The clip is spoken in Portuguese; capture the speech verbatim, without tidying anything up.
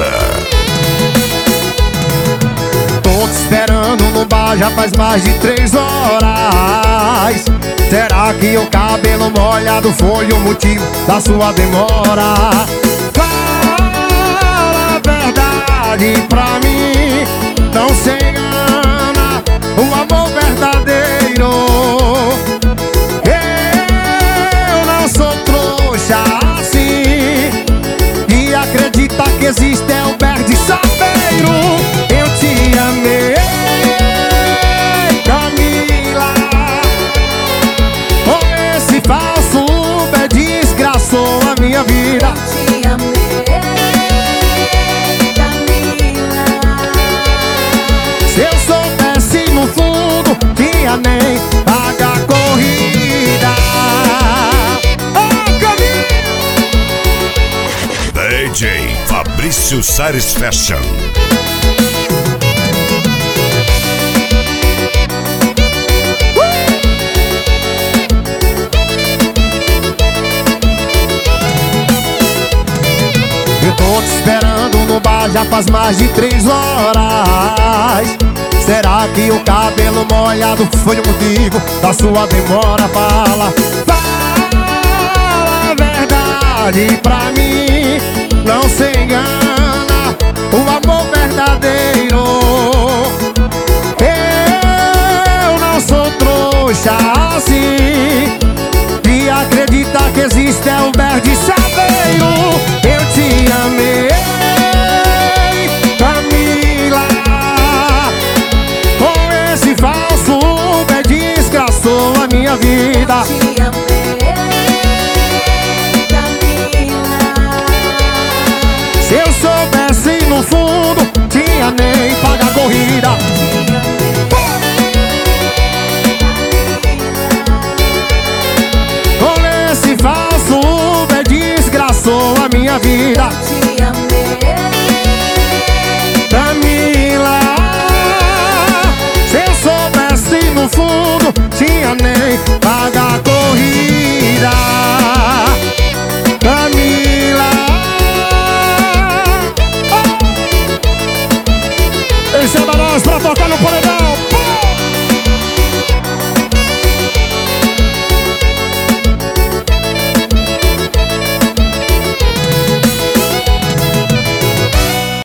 Souza. Tô te esperando no bar já faz mais de três horas. Será que o cabelo molhado foi o motivo da sua demora? Fala a verdade pra mim, não se engana, o amor verdadeiro. Eu não sou trouxa assim, e acredita que existe é o Berg Sapeiro. Eu te amei, Camila, com esse falso Uber desgraçou a minha vida. Eu te amei, Camila. Se eu soubesse no fundo, tinha nem paga a corrida. Oh, Camila! D J Fabrício Sares Fashion. Eu tô te esperando no bar já faz mais de três horas. Será que o cabelo molhado foi o motivo da sua demora? Fala, fala a verdade pra mim, não se engana, o amor verdadeiro. Eu não sou trouxa assim, e acredita que existe é o Berg Sapeiro. Eu te amei, Camila, com esse falso Uber desgraçou a minha vida. Eu te amei, Camila. Se eu soubesse no fundo, tinha nem paga a corrida. Com esse falso Uber desgraçou a minha vida. Eu te amei, Camila, se eu soubesse no fundo, tinha nem paga a corrida. Camila, oh. Esse é da nós pra tocar no paredão.